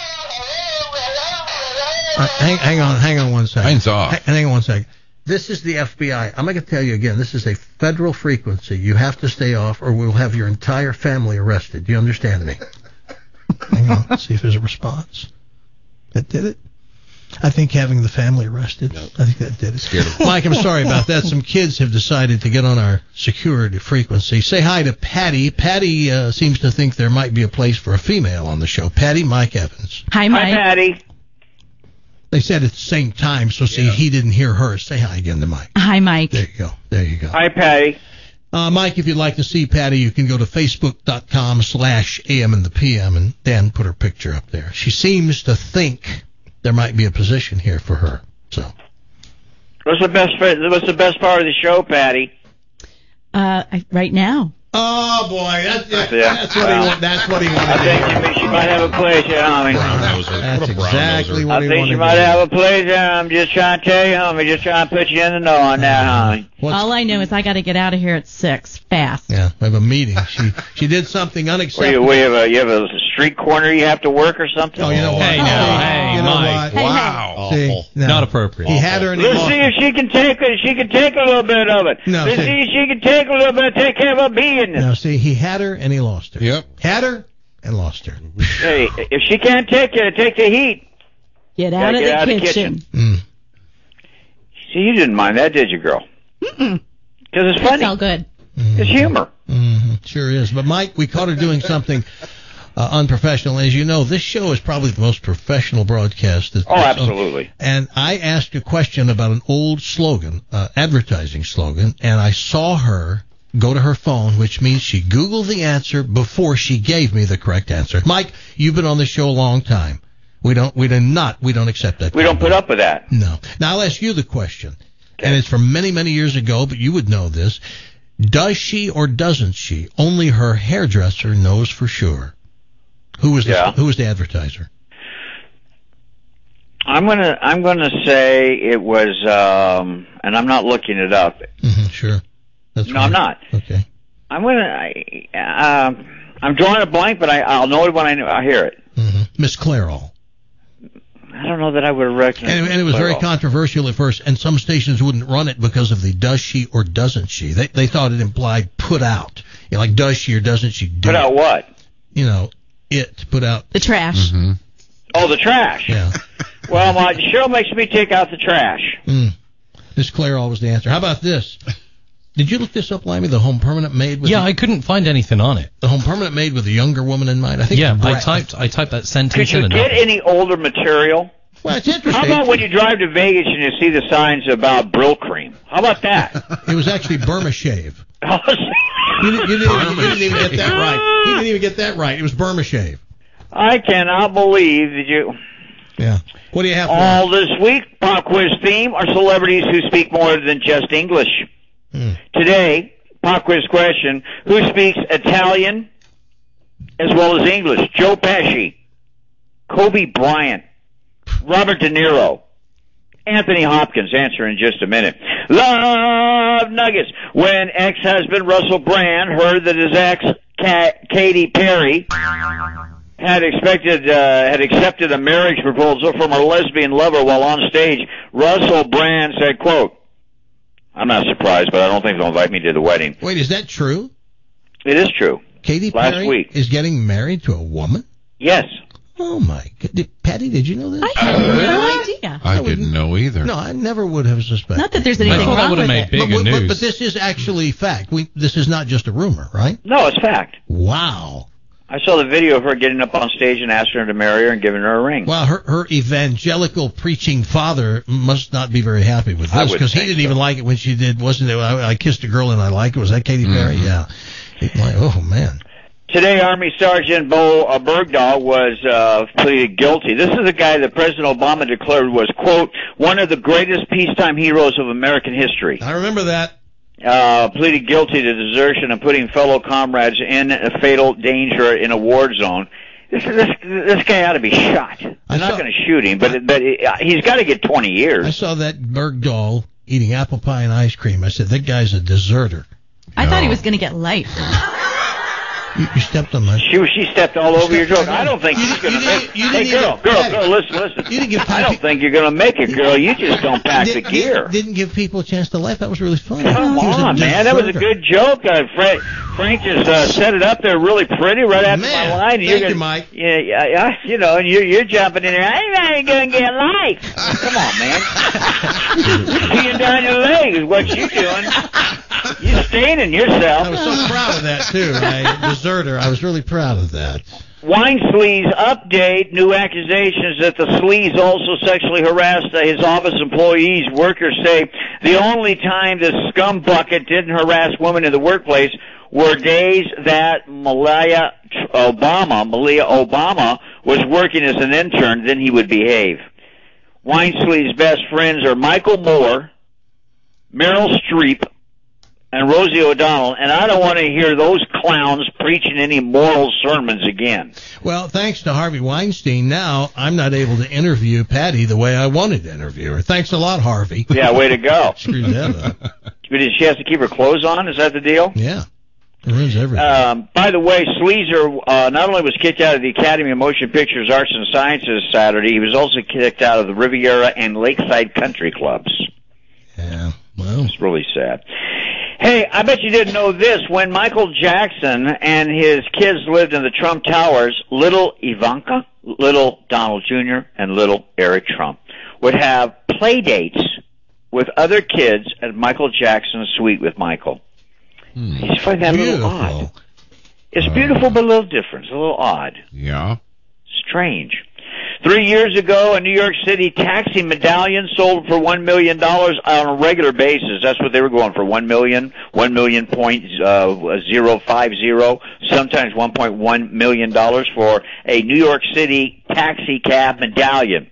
Uh, hang, hang on, hang on one second. Mine's off. Hang, hang on one second. This is the F B I. I'm going to tell you again, this is a federal frequency. You have to stay off or we'll have your entire family arrested. Do you understand me? Hang on, let's see if there's a response. That did it? I think having the family arrested, no. I think that did it. Mike, I'm sorry about that. Some kids have decided to get on our security frequency. Say hi to Patty. Patty uh, seems to think there might be a place for a female on the show. Patty, Mike Evans. Hi, Mike. Hi, Patty. They said at the same time, so see, yeah. He didn't hear her. Say hi again to Mike. Hi, Mike. There you go. There you go. Hi, Patty. Uh, Mike, if you'd like to see Patty, you can go to facebook dot com slash A M and the P M, and Dan put her picture up there. She seems to think there might be a position here for her. So, what's the best? What's the best part of the show, Patty? Uh, I, right now. Oh boy, that's yeah, yeah. that's what well, he want. That's what he wanted. I think she, she might have a place here, homie. That's exactly what I he think wanted. she might have a place here. I'm just trying to tell you, homie. Just trying to put you in the know on that, homie. What's, All I know is I got to get out of here at six, fast. Yeah, we have a meeting. She she did something unacceptable. We have a you have a street corner you have to work or something. Oh, you know what? Hey, no, hey, you know Mike. What? Wow. See, no. Not appropriate. He had her and he Let's lost see if she can take it. She can take a little bit of it. No, Let's see, see if she can take a little bit. Take care of her being. No, see, he had her and he lost her. Yep. Had her and lost her. Hey, if she can't take it, take the heat. Get out, of, get the out kitchen. of the kitchen. Mm. See, you didn't mind that, did you, girl? Mm-mm. Because it's funny. It's all good. Mm-hmm. It's humor. Mm-hmm. Sure is. But, Mike, we caught her doing something uh, unprofessional. As you know, this show is probably the most professional broadcast. That's, oh, absolutely. On. And I asked a question about an old slogan, uh, advertising slogan, and I saw her go to her phone, which means she Googled the answer before she gave me the correct answer. Mike, you've been on the show a long time. We don't, we do not, we don't accept that. We don't put up with that. No. Now I'll ask you the question, okay. And it's from many, many years ago, but you would know this. Does she or doesn't she? Only her hairdresser knows for sure. Who was the, yeah. who was the advertiser? I'm gonna, I'm gonna say it was, um, and I'm not looking it up. Mm-hmm, sure. That's no, right. I'm not. Okay. I'm gonna. I, uh, I'm drawing a blank, but I, I'll know it when I, I hear it. Mm-hmm. Miss Clairol. I don't know that I would have recognized. And, and it was Clairol. Very controversial at first, and some stations wouldn't run it because of the does she or doesn't she. They they thought it implied put out, you know, like does she or doesn't she do put out it? what? You know, it put out? The trash. Mm-hmm. Oh, the trash. Yeah. Well, my Cheryl makes me take out the trash. Mm. Miss Claire always the answer. How about this? Did you look this up, Limey? The home permanent maid? With Yeah, the, I couldn't find anything on it. The home permanent maid with a younger woman in mind? I think. Yeah, I Brett- typed I typed that sentence Could you in. get and any older material? Well, it's interesting. How about when you drive to Vegas and you see the signs about Brill Cream? How about that? It was actually Burma Shave. Oh, You, didn't- you, didn't, you didn't even get that right. He didn't even get that right. It was Burma Shave. I cannot believe that you... Yeah. What do you have for All this week, pop quiz theme are celebrities who speak more than just English. Hmm. Today, pop quiz question, who speaks Italian as well as English? Joe Pesci, Kobe Bryant, Robert De Niro, Anthony Hopkins. Answer in just a minute. Love Nuggets. When ex-husband Russell Brand heard that his ex, Katy Perry, had expected, uh, had accepted a marriage proposal from her lesbian lover while on stage, Russell Brand said, quote, I'm not surprised, but I don't think they'll invite me to the wedding. Wait, is that true? It is true. Katy Last Perry week. is getting married to a woman? Yes. Oh, my God. Did, Patty, did you know this? I had no idea. I didn't know either. No, I never would have suspected. Not that there's anything I thought that wrong would have with made it. bigger but, but, news. but this is actually fact. We, this is not just a rumor, right? No, it's fact. Wow. I saw the video of her getting up on stage and asking her to marry her and giving her a ring. Well, her, her evangelical preaching father must not be very happy with I this would because he think didn't so. even like it when she did, wasn't it? I, I kissed a girl and I like it. Was that Katy Perry? Mhm. Yeah. He- like, oh, man. Today, Army Sergeant Bo uh, Bergdahl was uh, pleaded guilty. This is a guy that President Obama declared was, quote, one of the greatest peacetime heroes of American history. I remember that. Uh, pleaded guilty to desertion and putting fellow comrades in a fatal danger in a war zone. This this this guy ought to be shot. They're I not saw- going to shoot him, but but uh, he's got to get twenty years. I saw that Bergdahl eating apple pie and ice cream. I said, that guy's a deserter. I thought he was going to get life. You, you stepped on my... She she stepped all over your joke. I don't think You she's didn't- going to you make. didn't- you Hey, didn't girl, even- girl, Hey, girl, listen, listen. you didn't give I don't think you're going to make it, girl. You just don't pack the Didn't- gear. Didn't, didn't give people a chance to laugh. That was really funny. Come He was a on, man. That was a deserter. good joke. Uh, Frank, Frank just uh, set it up there really pretty right after Man, my line. thank you're you, gonna, Mike. Yeah, yeah, yeah, you know, and you're, you're jumping in there. I'm not going to get life. Come on, man. You're peeing down your leg is what you're doing. You're staining yourself. I was so proud of that, too. I, deserter. I was really proud of that. Wine sleaze update. New accusations that the sleaze also sexually harassed uh, his office employees. Workers say the only time the scum bucket didn't harass women in the workplace were days that Malia Obama, Malia Obama was working as an intern. Then he would behave. Wine sleaze's best friends are Michael Moore, Meryl Streep, and Rosie O'Donnell, and I don't want to hear those clowns preaching any moral sermons again. Well, thanks to Harvey Weinstein, now I'm not able to interview Patty the way I wanted to interview her. Thanks a lot, Harvey. Yeah, way to go. Screwed that up. Did she have to keep her clothes on? Is that the deal? Yeah. It ruins everything. Um, by the way, Sleazer uh, not only was kicked out of the Academy of Motion Pictures Arts and Sciences Saturday, he was also kicked out of the Riviera and Lakeside Country Clubs. Yeah, well. It's really sad. Hey, I bet you didn't know this. When Michael Jackson and his kids lived in the Trump Towers, little Ivanka, little Donald Junior, and little Eric Trump would have play dates with other kids at Michael Jackson's suite with Michael. Hmm. I just find that a little odd. It's beautiful, but a little different. It's a little odd. Yeah. Strange. Three years ago, a New York City taxi medallion sold for one million dollars on a regular basis. That's what they were going for, one million dollars, one million point zero five zero, sometimes one point one million dollars for a New York City taxi cab medallion.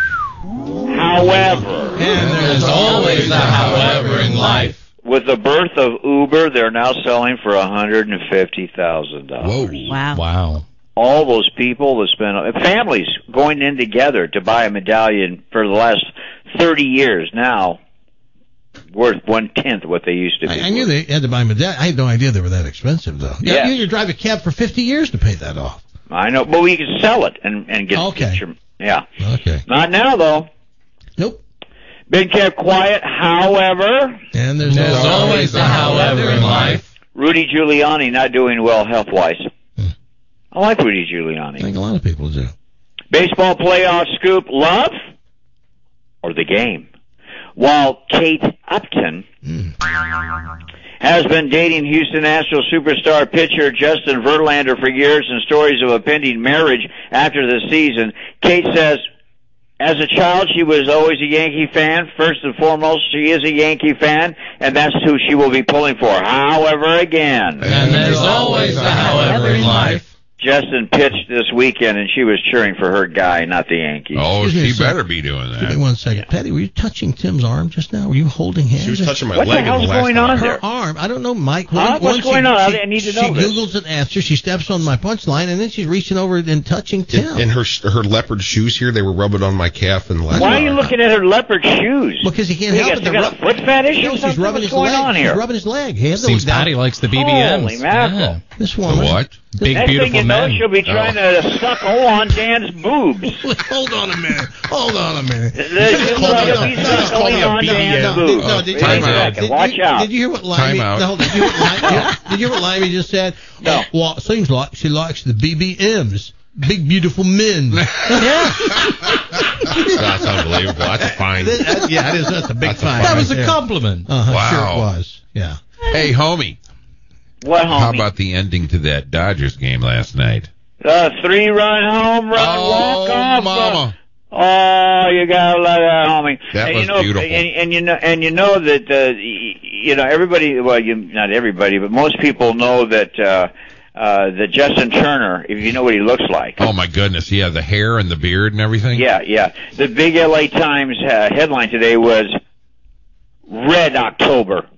However, and there's always a however in life. With the birth of Uber, they're now selling for one hundred fifty thousand dollars. Whoa. Wow. Wow. All those people that spend, families going in together to buy a medallion for the last thirty years now, worth one-tenth what they used to be. I, I knew they had to buy medallion. I had no idea they were that expensive, though. Yeah. You, you drive a cab for fifty years to pay that off. I know, but we can sell it and, and get, Okay. get your, yeah. Okay. Not now, though. Nope. Been kept quiet, however. And there's, There's no always a however in life. Rudy Giuliani not doing well health-wise. I like Rudy Giuliani. I think a lot of people do. Baseball playoff scoop, love or the game? While Kate Upton mm. has been dating Houston Astros superstar pitcher Justin Verlander for years, and stories of a pending marriage after the season, Kate says, as a child, she was always a Yankee fan. First and foremost, she is a Yankee fan, and that's who she will be pulling for. However, again. And there's always a however in life. Justin pitched this weekend, and she was cheering for her guy, not the Yankees. Oh, Excuse me, she sir. better be doing that. Give me one second. Patty, were you touching Tim's arm just now? Were you holding hands? She was touching my What the leg. in hell's last going time. on Her there? arm. I don't know, Mike. Huh? One- What's one going she, on? She, I need to she know this. Googles an answer. She steps on my punchline, and then she's reaching over and touching Tim. And, and her her leopard shoes here, they were rubbing on my calf and last Why are you looking at her leopard shoes? Because he can't You help got, it. you The got a rub- foot fetish No, or she's something? rubbing What's his going leg. on She's here? rubbing his leg. He has Seems those down- Patty likes the B B Ms. Holy mackerel. Yeah. This woman. What? Big, Next beautiful thing you know, men. she'll be trying Oh. to suck hole on Dan's boobs. Hold on a minute. Hold on a minute. There's call me a- he's just call me a on B B M. Dan's No, boobs. no, did you, Time Wait a out. second. Did Watch you, out. Did you hear what Limey? Time out. No, did you hear what Limey, did you hear what Limey just said? No. Well, seems like she likes the B B Ms, big beautiful men. That's unbelievable. That's a fine. That- yeah, it is. That's a big That's a fine. That right was a there. compliment. Uh-huh, Wow. Sure it was. Yeah. Hey, homie. What, homie? How about the ending to that Dodgers game last night? Uh, three-run home run Oh, walk-off. mama. Oh, you gotta love that, homie. That and was you know, beautiful. And, and you know, and you know that uh, y- you know everybody. Well, you not everybody, but most people know that uh, uh, that Justin Turner. If you know what he looks like. Oh, my goodness. Yeah, the hair and the beard and everything. Yeah, yeah. The big L A Times uh, headline today was Red October.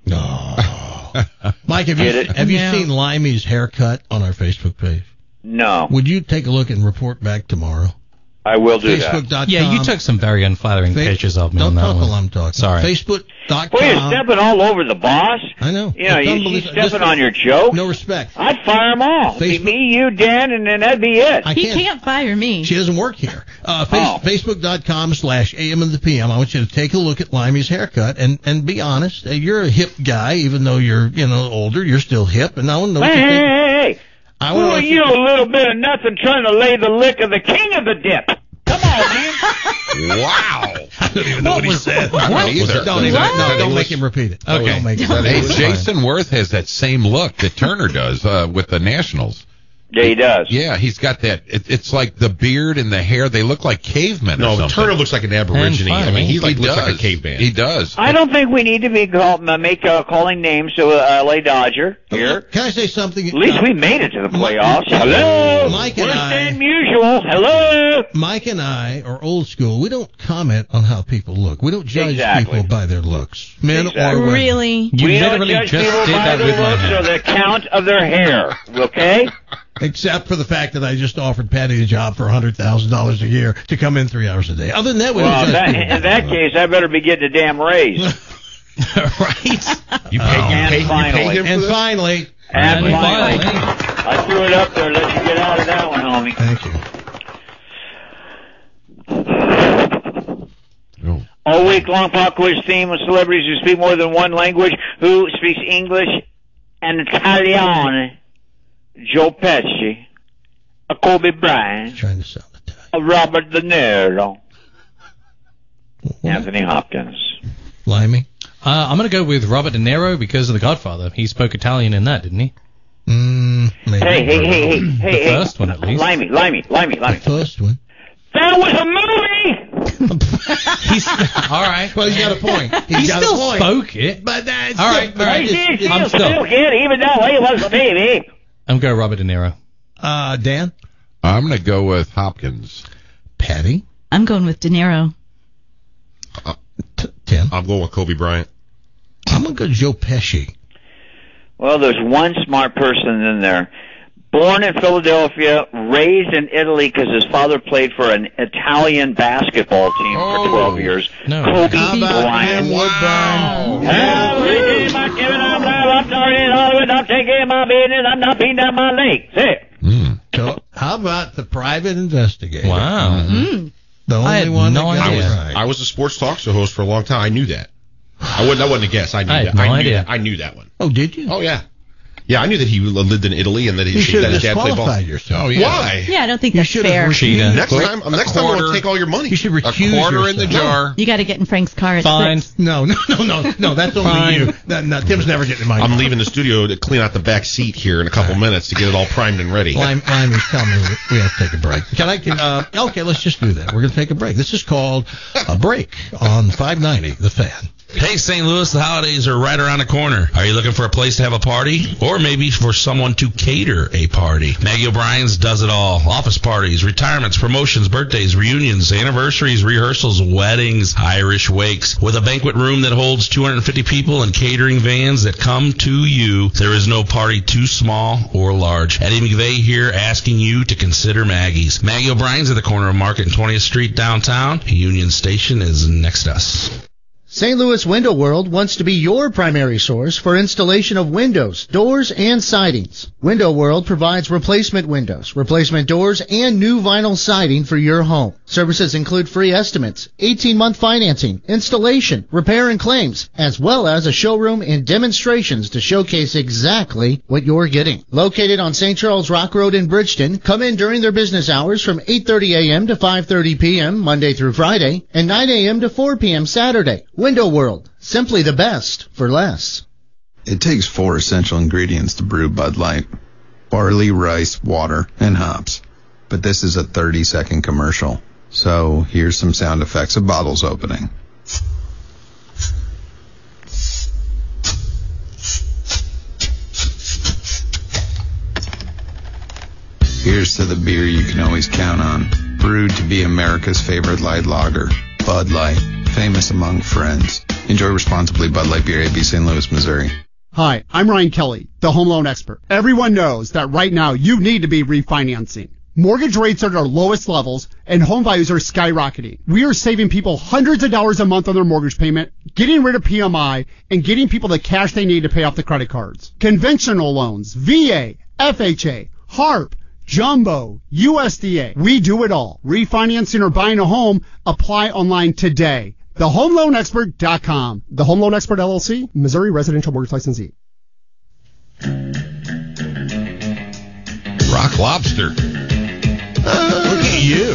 Mike, have you Get it? have you Yeah. seen Limey's haircut on our Facebook page? No. Would you take a look and report back tomorrow? I will do that. Facebook dot com. Yeah, you took some very unflattering Fa- pictures of me Don't on that talk one. while I'm talking. Sorry. Facebook dot Boy, you're com. stepping all over the boss. I know. You know, It's you, you unbelievable. stepping Listen, on your joke. No respect. I'd fire them all. Be Facebook- me, you, Dan, and then that'd be it. I He can't. can't fire me. She doesn't work here. Uh, face, Oh. Facebook dot com slash A M and the P M. I want you to take a look at Limey's haircut and, and be honest. Uh, You're a hip guy, even though you're you know older. You're still hip, and I want to know what Hey, you hey, think. hey, hey. I Who wanna are know you, a little bit of nothing, trying to lay the lick of the king of the dip? Come on, man. Wow. I don't even know what, he said. What? What? Either. Don't, even, What? no, don't make him repeat it. Okay. Don't make him Hey, repeat it. Jason Worth has that same look that Turner does uh, with the Nationals. Yeah, he does. Yeah, he's got that. It, it's like the beard and the hair. They look like cavemen. or No, something. Turner looks like an aborigine. I mean, he like He looks like a does. caveman. He does. I don't think we need to be call, uh, make uh, calling names to uh, L A Dodger here. Can I say something? At least we made it to the playoffs. Hello. Mike and Worse I- than usual. Hello. Mike and I are old school. We don't comment on how people look. We don't judge Exactly. people by their looks, men Exactly. or women. Really? You we don't literally judge just people did by that the with my looks hand. or the count of their hair. Okay. Except for the fact that I just offered Patty a job for one hundred thousand dollars a year to come in three hours a day. Other than that, we Well, don't in judge that, people. in that case, I better be getting a damn raise. right? You paid, Oh. you And paid, you finally. paid him for And this? finally, And And finally, finally. I threw it up there. Let you get out of that one, homie. thank you. Oh. All week long pop quiz theme of celebrities who speak more than one language, who speaks English and Italian. Joe Pesci, a Kobe Bryant, Trying to sell it. a Robert De Niro, Anthony Hopkins. Limey? Uh, I'm going to go with Robert De Niro because of The Godfather. He spoke Italian in that, didn't he? Mm, maybe. Hey, hey, hey, hey, hey, The hey. first one, at least. Limey, Limey, Limey, The Limey. first one. That was a movie! He's all right. Well, he's got a point. He's He got still a point. spoke it. But that's All right, all right. He did, he I'm still still- kid, even though he was a baby. I'm going Robert De Niro. Uh, Dan? I'm going to go with Hopkins. Patty? I'm going with De Niro. T- Tim? I'm going with Kobe Bryant. I'm going to go Joe Pesci. Well, there's one smart person in there. Born in Philadelphia, raised in Italy because his father played for an Italian basketball team Oh, for twelve years. no. Kobe How about Bryant. Tim Woodburn? Every day my Kevin, I'm live, I'm sorry in Hollywood, I'm taking my business, I'm not beating down my leg. Say it. Mm. So, how about the private investigator? Wow. Mm. The only I had one no that got I idea. it was right. I was a sports talk show host for a long time. I knew that. I wouldn't. I wouldn't have guessed. I knew I had that. no I knew idea. that. I knew that one. Oh, did you? Oh yeah. Yeah, I knew that he lived in Italy and that, he, You should that have his dad played ball. disqualified yourself. Oh, yeah. Why? Yeah, I don't think You that's should have fair. recused- Next time, A next time quarter. we'll take all your money. You should A recuse quarter in the yourself. jar. You got to get in Frank's car at Fine. six. No, no, no, no, no. That's only Fine. you. That, no, Tim's never getting in my I'm car. leaving the studio to clean out the back seat here in a couple minutes to get it all primed and ready. Lime, Lime is telling me we have to take a break. Can I? Can, uh, okay, let's just do that. We're going to take a break. This is called a break on five ninety The Fan. Hey, Saint Louis, the holidays are right around the corner. Are you looking for a place to have a party? Or maybe for someone to cater a party? Maggie O'Brien's does it all. Office parties, retirements, promotions, birthdays, reunions, anniversaries, rehearsals, weddings, Irish wakes. With a banquet room that holds two hundred fifty people and catering vans that come to you, there is no party too small or large. Eddie McVeigh here asking you to consider Maggie's. Maggie O'Brien's at the corner of Market and twentieth Street downtown. Union Station is next to us. Saint Louis Window World wants to be your primary source for installation of windows, doors, and sidings. Window World provides replacement windows, replacement doors, and new vinyl siding for your home. Services include free estimates, eighteen-month financing, installation, repair and claims, as well as a showroom and demonstrations to showcase exactly what you're getting. Located on Saint Charles Rock Road in Bridgeton, come in during their business hours from eight thirty a.m. to five thirty p.m. Monday through Friday, and nine a.m. to four p.m. Saturday. Window World, simply the best for less. It takes four essential ingredients to brew Bud Light: barley, rice, water, and hops. But this is a thirty-second commercial. So here's some sound effects of bottles opening. Here's to the beer you can always count on. Brewed to be America's favorite light lager, Bud Light. Famous among friends. Enjoy responsibly. Bud Light Beer, A B, Saint Louis, Missouri. Hi, I'm Ryan Kelly, the home loan expert. Everyone knows that right now you need to be refinancing. Mortgage rates are at their lowest levels and home values are skyrocketing. We are saving people hundreds of dollars a month on their mortgage payment, getting rid of P M I, and getting people the cash they need to pay off the credit cards. Conventional loans, V A, F H A, HARP, Jumbo, U S D A. We do it all. Refinancing or buying a home, apply online today. the home loan expert dot com. The Home Loan Expert, L L C, Missouri Residential Mortgage Licensee. Rock Lobster. Look at you.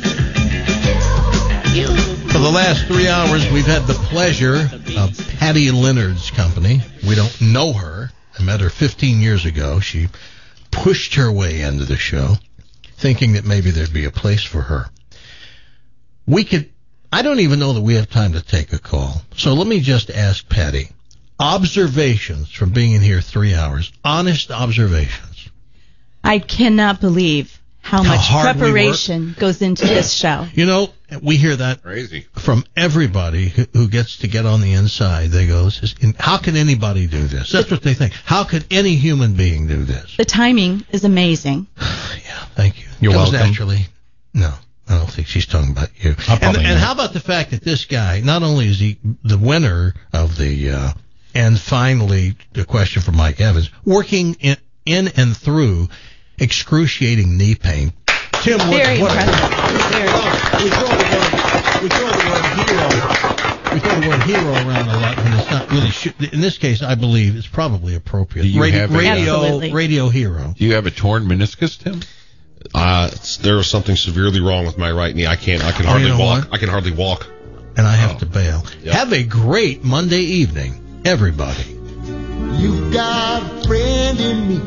For the last three hours, we've had the pleasure of Patty Leonard's company. We don't know her. I met her fifteen years ago. She pushed her way into the show, thinking that maybe there'd be a place for her. We could, I don't even know that we have time to take a call. So let me just ask Patty, observations from being in here three hours, honest observations. I cannot believe how, How much hard we preparation goes into this show. You know, we hear that Crazy. from everybody who, who gets to get on the inside. They go, this is, how can anybody do this? That's what they think. How could any human being do this? The timing is amazing. Yeah, thank you. You're Comes welcome. Naturally. No, I don't think she's talking about you. I'll And, probably and not. how about the fact that this guy, not only is he the winner of the, uh, and finally, the question from Mike Evans, working in, in and through excruciating knee pain. Tim, what, Very what impressive. Very we throw the word, we throw the word hero, we throw the word hero around a lot when it's not really. Sh- in this case, I believe it's probably appropriate. Do you radio, have a- radio, Absolutely. radio hero. Do you have a torn meniscus, Tim? Uh, it's- there was something severely wrong with my right knee. I can't. I can Oh, hardly you know walk. what? I can hardly walk. And I have Oh. to bail. Yep. Have a great Monday evening, everybody. You got a friend in me.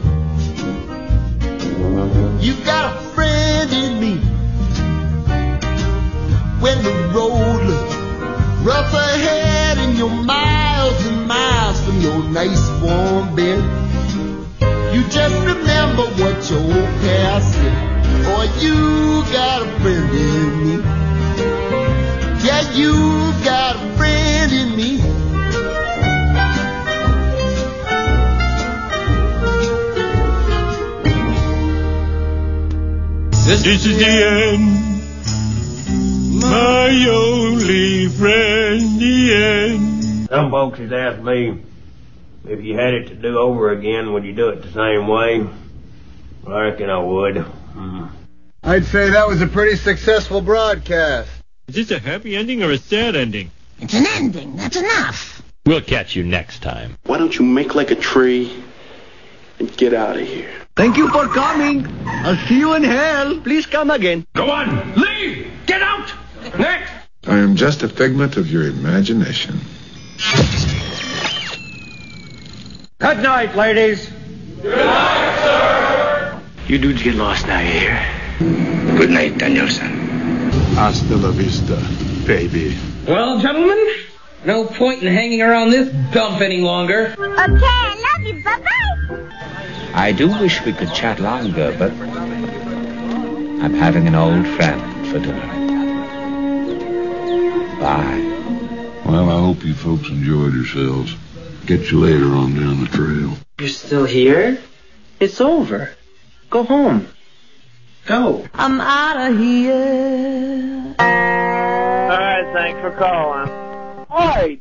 You got a friend in me. When the road looks rough ahead and you're miles and miles from your nice warm bed, you just remember what your old past said. Boy, you got a friend in me. Yeah, you got a friend in me. This, this is the end. My only friend, the end. Some folks has asked me if you had it to do over again, would you do it the same way? Well, I reckon I would. Mm. I'd say that was a pretty successful broadcast. Is this a happy ending or a sad ending? It's an ending. That's enough. We'll catch you next time. Why don't you make like a tree and get out of here. Thank you for coming. I'll see you in hell. Please come again. Go on, leave! Get out! Next! I am just a figment of your imagination. Good night, ladies. Good night, sir! You dudes get lost now, you hear? Good night, Danielson. Hasta la vista, baby. Well, gentlemen, no point in hanging around this dump any longer. Okay, I love you. Bye-bye. I do wish we could chat longer, but I'm having an old friend for dinner. Bye. Well, I hope you folks enjoyed yourselves. Get you later on down the trail. You're still here? It's over. Go home. Go. I'm out of here. All right, thanks for calling. All right.